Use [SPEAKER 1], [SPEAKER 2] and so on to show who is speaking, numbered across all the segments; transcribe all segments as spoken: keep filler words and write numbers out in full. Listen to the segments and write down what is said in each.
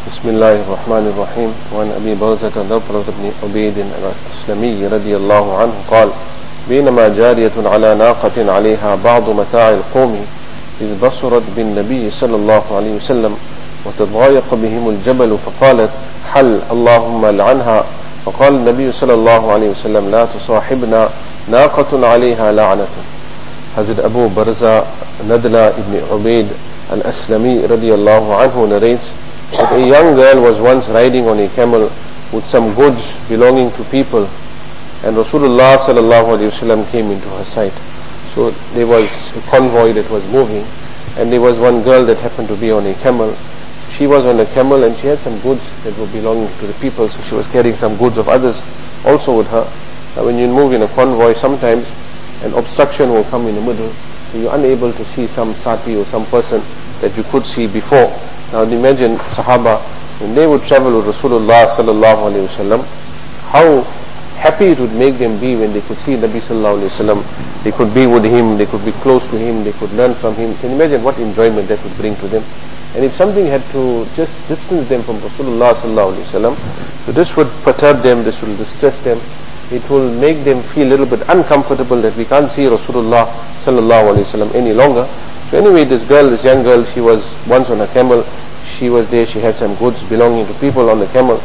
[SPEAKER 1] بسم الله الرحمن الرحيم. وعن أبي برزة نضرة بن عبيد الأسلمي رضي الله عنه قال: بينما جارية على ناقة عليها بعض متاع القوم إذ بصرت بالنبي صلى الله عليه وسلم وتضايق بهم الجبل فقالت: حل اللهم لعنها. فقال النبي صلى الله عليه وسلم: لا تصاحبنا ناقة عليها لعنة. Hazrat Abu Barza Nadla ibn Ubaid al-Aslami radiyallahu anhu narrates that a young girl was once riding on a camel with some goods belonging to people, and Rasulullah sallallahu alaihi wasallam came into her sight. So there was a convoy that was moving, and there was one girl that happened to be on a camel. She was on a camel and she had some goods that were belonging to the people, so she was carrying some goods of others also with her. Now when you move in a convoy, sometimes an obstruction will come in the middle, so you're unable to see some sati or some person that you could see before. Now imagine Sahaba, when they would travel with Rasulullah sallallahu alaihi wasallam, how happy it would make them be when they could see Nabi sallallahu alaihi wasallam. They could be with him, they could be close to him, they could learn from him. Can you imagine what enjoyment that would bring to them? And if something had to just distance them from Rasulullah sallallahu alaihi wasallam, so this would perturb them, this will distress them. It will make them feel a little bit uncomfortable that we can't see Rasulullah sallallahu alaihi wasallam any longer. So anyway, this girl, this young girl, she was once on a camel. She was there, she had some goods belonging to people on the camel.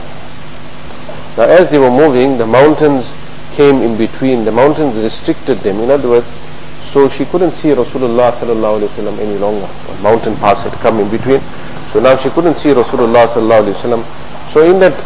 [SPEAKER 1] Now as they were moving, the mountains came in between. The mountains restricted them. In other words, so she couldn't see Rasulullah sallallahu alaihi wasallam any longer. A mountain pass had come in between. So now she couldn't see Rasulullah sallallahu alaihi wasallam. So in that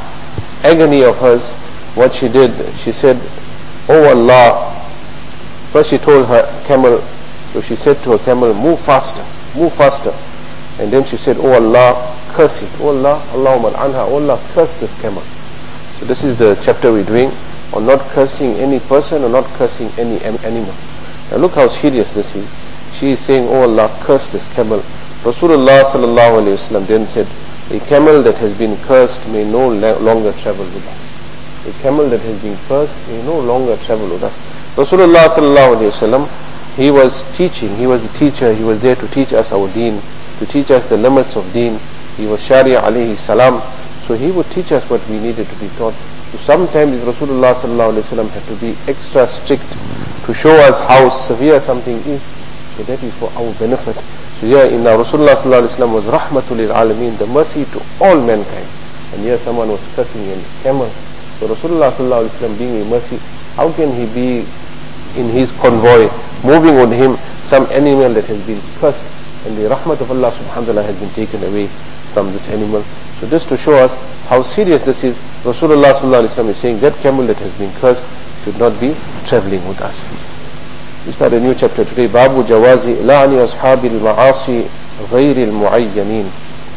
[SPEAKER 1] agony of hers, what she did, she said, "Oh Allah." First she told her camel, so she said to her camel, "Move faster, move faster." And then she said, "Oh Allah, curse it. Oh Allah, Allahumma anha, oh Allah, curse this camel." So this is the chapter we're doing on not cursing any person or not cursing any animal. Now look how serious this is. She is saying, "Oh Allah, curse this camel." Rasulullah sallallahu alaihi wasallam then said, "A camel that has been cursed may no longer travel with us." A camel that has been cursed may no longer travel with us. Rasulullah sallallahu alaihi wasallam, he was teaching, he was the teacher, he was there to teach us our deen, to teach us the limits of deen. He was Sharia alayhi salam, so he would teach us what we needed to be taught. So sometimes Rasulullah sallallahu alaihi wasallam had to be extra strict to show us how severe something is, so that is for our benefit. So here in our Rasulullah sallallahu alaihi wasallam was rahmatul lil alamin, the mercy to all mankind. And here someone was cursing a camel. So Rasulullah sallallahu alaihi wasallam being a mercy, how can he be in his convoy, moving on him some animal that has been cursed, and the rahmat of Allah subhanahu wa ta'ala has been taken away from this animal. So just to show us how serious this is, Rasulullah sallallahu alaihi wasallam is saying that camel that has been cursed should not be traveling with us. We start a new chapter today. Babu Jawazi La'ani Ashabi al-Ma'asi Ghayri al-Mu'ayyanin.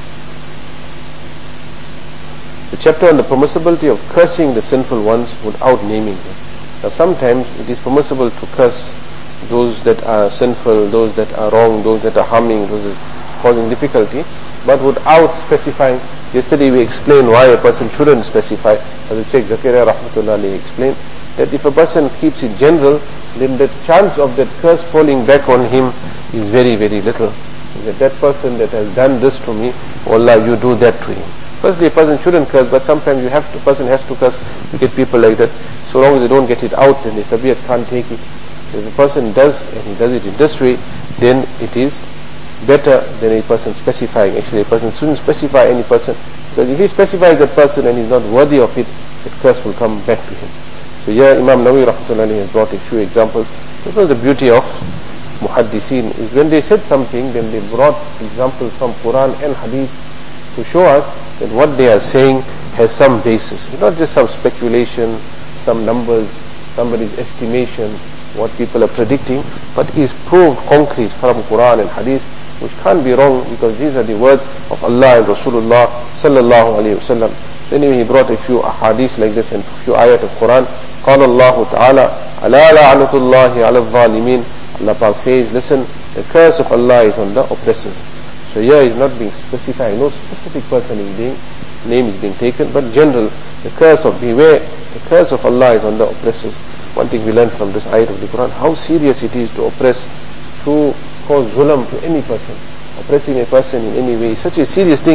[SPEAKER 1] The chapter on the permissibility of cursing the sinful ones without naming them. Now sometimes it is permissible to curse those that are sinful, those that are wrong, those that are harming, those that are causing difficulty, but without specifying. Yesterday we explained why a person shouldn't specify. As Shaykh Zakaria rahmatullah alayhi explained, that if a person keeps it general, then the chance of that curse falling back on him is very, very little. That that person that has done this to me, Allah, you do that to him. Firstly, a person shouldn't curse, but sometimes you have to, person has to curse. You get people like that. So long as they don't get it out, then the tabiat can't take it. If a person does, and he does it in this way, then it is better than a person specifying. Actually, a person shouldn't specify any person, because if he specifies a person and he's not worthy of it, that curse will come back to him. So here Imam Nawawi rahmatullahi has brought a few examples. This was the beauty of muhaddithin, is when they said something, then they brought examples from Quran and Hadith to show us that what they are saying has some basis. It's not just some speculation, some numbers, somebody's estimation, what people are predicting, but is proved concrete from Quran and Hadith, which can't be wrong, because these are the words of Allah and Rasulullah sallallahu alayhi wa sallam. So anyway, he brought a few ahadith like this and a few ayat of Quran. قال الله تعالى ألا لعنة الله على الظالمين. Allah Pak says, listen, the curse of Allah is on the oppressors. So here is not being specified, no specific person is being, name is being taken, but general, the curse of, beware, the curse of Allah is on the oppressors. One thing we learn from this ayat of the Quran, how serious it is to oppress, to cause zulam to any person. Oppressing a person in any way is such a serious thing.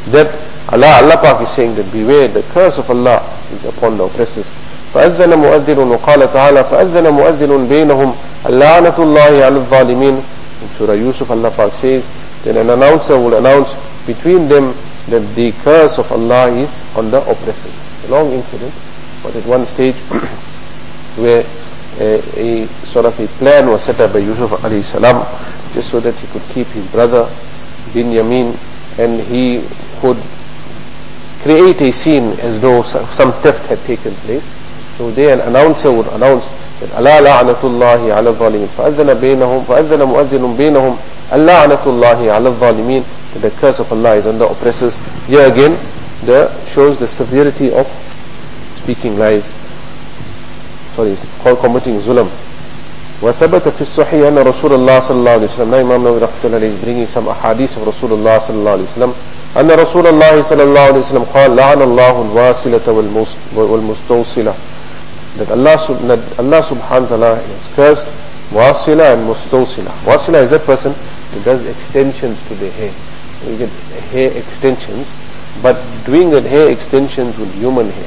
[SPEAKER 1] that Allah, Allah Pak is saying that beware, the curse of Allah is upon the oppressors. فَأَذَّنَ مُؤَذِّنٌ وَقَالَ تَعَالَى فَأَذَّنَ مُؤَذِّنٌ بَيْنَهُمْ اللَّعْنَةُ اللَّهِ عَلَى الظَّالِمِينَ. In Surah Yusuf, Allah Pak says, then an announcer will announce between them that the curse of Allah is on the oppressors. A long incident, but at one stage where a, a sort of a plan was set up by Yusuf alayhi salam, just so that he could keep his brother Binyamin, and he could create a scene as though some theft had taken place. So there an announcer would announce that أَلَا لَعْنَةُ اللَّهِ عَلَى الظَّالِمِينَ فَأَذَّنَ بَيْنَهُمْ فَأَذَّنَ مُؤَذِّنٌ بَيْنَهُمْ اللَّعْنَةُ اللَّهِ عَلَى الظَّالِمِينَ. That the curse of Allah is on the oppressors. Here again, the shows the severity of speaking lies. Sorry, it's called committing zulam. وثبت في الصحيح أن رسول الله صلى الله عليه وسلم. Now Imam Nawawi rahmatullahi alayhi is bringing some ahadith of Rasulullah صلى الله عليه وسلم. أن رسول الله صلى الله عليه وسلم قال لعن الله الواصلة والمستوصلة. That Allah, that Allah subhanahu wa ta'ala has cursed wasila and mustawsila. Wasila is that person who does extensions to the hair. You get hair extensions, but doing that hair extensions with human hair.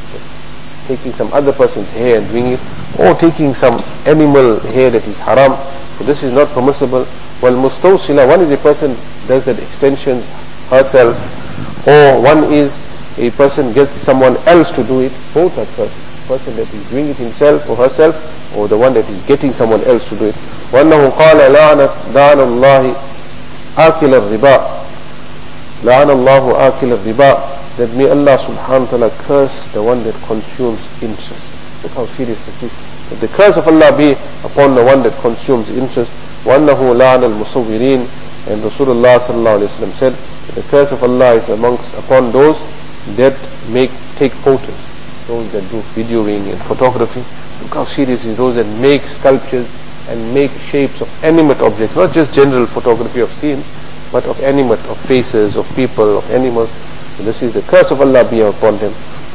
[SPEAKER 1] Taking some other person's hair and doing it, or taking some animal hair that is haram. So this is not permissible. Well, mustawsila, one is a person does that extensions herself, or one is a person gets someone else to do it. Both are cursed. The person that is doing it himself or herself, or the one that is getting someone else to do it. وَأَنَّهُ قَالَ لَعْنَ اللَّهِ آكِلَ الرِّبَا لَعْنَ اللَّهُ آكِلَ الرِّبَا. That may Allah subhanahu wa ta'ala curse the one that consumes interest. Look how serious it is. That the curse of Allah be upon the one that consumes interest. وَأَنَّهُ لَعْنَ الْمُصَوِّرِينَ. And Rasulullah sallallahu alayhi wa sallam said that the curse of Allah is amongst upon those that make take photos, those that do videoing and photography. Look how serious it is. Those that make sculptures and make shapes of animate objects, not just general photography of scenes, but of animate, of faces, of people, of animals. So this is the curse of Allah be upon them.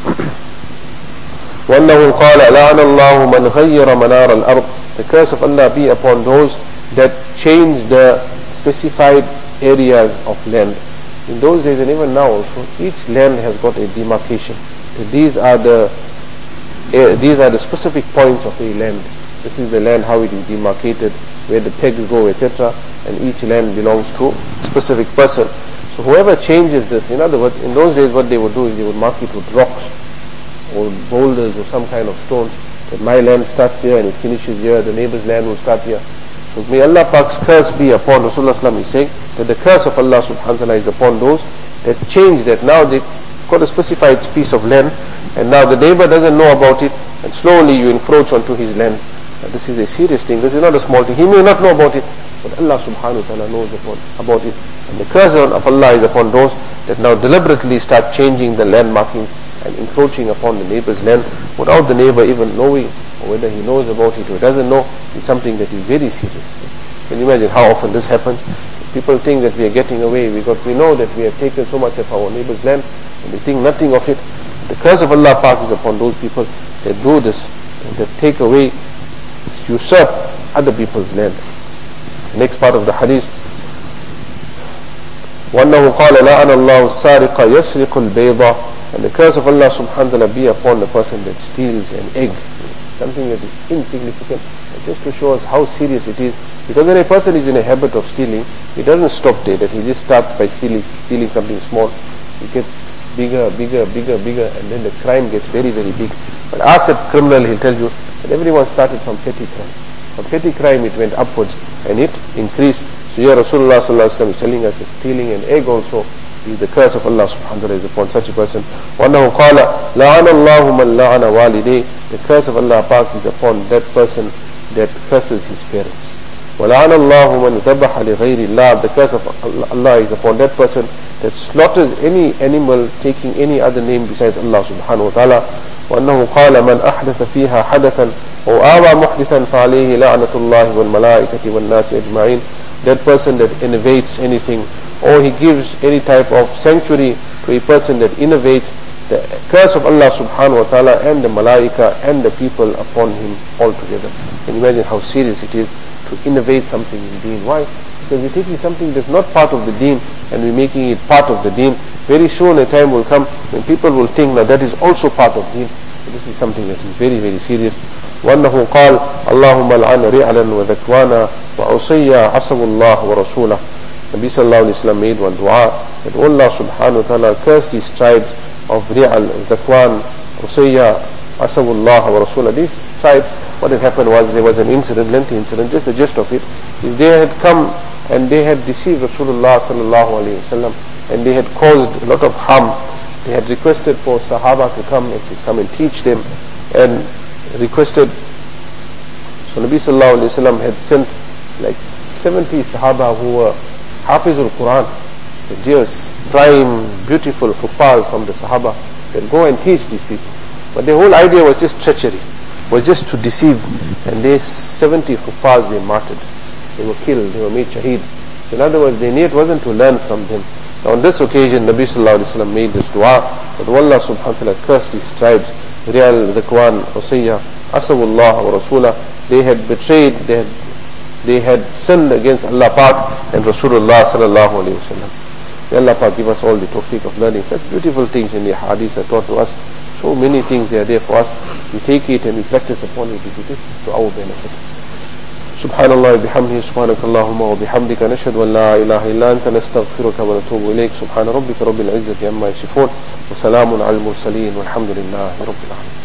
[SPEAKER 1] وَأَنَّهُ قَالَ لَعْنَ اللَّهُ مَنْ غَيَّرَ مَنَارَ الْأَرْضِ. The curse of Allah be upon those that change the specified areas of land. In those days and even now also, each land has got a demarcation. These are the uh, these are the specific points of a land. This is the land, how it is demarcated, where the pegs go, et cetera. And each land belongs to a specific person. So whoever changes this, in other words, in those days what they would do is they would mark it with rocks or boulders or some kind of stones. That my land starts here and it finishes here, the neighbor's land will start here. So may Allah Pak's curse be upon Rasulullah sallallahu is saying that the curse of Allah subhanahu wa ta'ala is upon those that change that. Now they got a specified piece of land and now the neighbor doesn't know about it and slowly you encroach onto his land. Now this is a serious thing. This is not a small thing. He may not know about it, but Allah subhanahu wa ta'ala knows about, about it. And the curse of Allah is upon those that now deliberately start changing the land markings and encroaching upon the neighbor's land without the neighbor even knowing, or whether he knows about it or doesn't know. It's something that is very serious. Can you imagine how often this happens? People think that we are getting away. We got, we know that we have taken so much of our neighbor's land and we think nothing of it. The curse of Allah Pak is upon those people that do this, that take away, usurp other people's land. The next part of the hadith. وَأَنَّهُ قَالَ لَعَنَ اللَّهُ السَّارِقَ يَسْرِقُ الْبَيْضَ. And the curse of Allah subhanahu wa ta'ala be upon the person that steals an egg. Something that is insignificant. And just to show us how serious it is. Because when a person is in a habit of stealing, he doesn't stop there. That he just starts by stealing, stealing something small. It gets bigger, bigger, bigger, bigger. And then the crime gets very, very big. But ask a criminal, he'll tell you that everyone started from petty crime. From petty crime it went upwards and it increased. So here Rasulullah sallallahu alaihi wasallam is telling us that stealing an egg also is the curse of Allah subhanahu wa ta'ala is upon such a person. وَأَنَّهُ قَالَ لَعَنَ اللَّهُ مَنْ لَعَنَ وَالِدَيْهِ. The curse of Allah Pak is upon that person that curses his parents. وَلَعَنَ اللَّهُ مَنْ ذَبَحَ لِغَيْرِ اللَّهِ. The curse of Allah is upon that person that slaughters any animal taking any other name besides Allah subhanahu wa ta'ala. وَأَنَّهُ قَالَ مَنْ أَحْدَثَ فِيهَا حَدَثًا أَوْ آوَى مُحْدِثًا فَعَلَيْهِ لَعْنَةُ اللَّهِ وَالْمَلَائِكَةِ وَالنَّاسِ أَجْمَعِينَ. That person that innovates anything, or he gives any type of sanctuary to a person that innovates, the curse of Allah subhanahu wa ta'ala and the malaika and the people upon him altogether. Can you imagine how serious it is to innovate something in deen? Why? Because we're taking something that's not part of the deen and we're making it part of the deen. very soon a time will come when people will think that that is also part of deen. So this is something that is very, very serious. وأنه قال اللهم العن رعلا وذكوانا وعصيا عصوا الله ورسوله. Nabi sallallahu alayhi wa sallam made one dua that Allah subhanahu wa ta'ala cursed these tribes of Ri'al, Zakwan, Usayya, Asawullah wa Rasulah. These tribes, what had happened was there was an incident, lengthy incident, just the gist of it is they had come and they had deceived Rasulullah sallallahu alayhi wa sallam, and they had caused a lot of harm. They had requested for Sahaba to come and to come and teach them, and requested. So Nabi sallallahu alayhi wa sallam had sent like seventy Sahaba who were Hafizul Quran, the dearest, prime, beautiful Hufaz from the Sahaba, that go and teach these people. But the whole idea was just treachery, was just to deceive. And these seventy Hufaz, they martyred. They were killed, they were made shaheed. So in other words, their need wasn't to learn from them. Now on this occasion, Nabi sallallahu alayhi wa sallam made this dua that Allah subhanahu wa ta'ala cursed these tribes, Ri'al, Zakwan, Usayya, Asawullah wa Rasulah. They had betrayed, they had They had sinned against Allah Pak and Rasulullah sallallahu alayhi wa sallam. May Allah Pak give us all the tawfiq of learning such beautiful things in the hadiths are taught to us. So many things they are there for us. We take it and we practice upon it to our benefit. Subhanallah bihamdihi subhanakallahumma wa bihamdika nashhadu an la ilaha illa anta nastaghfiruka wa natubu ilayk. Subhana rabbika rabbil izzati amma yasifun wa salamun al mursaleen walhamdulillahi rabbil alamin.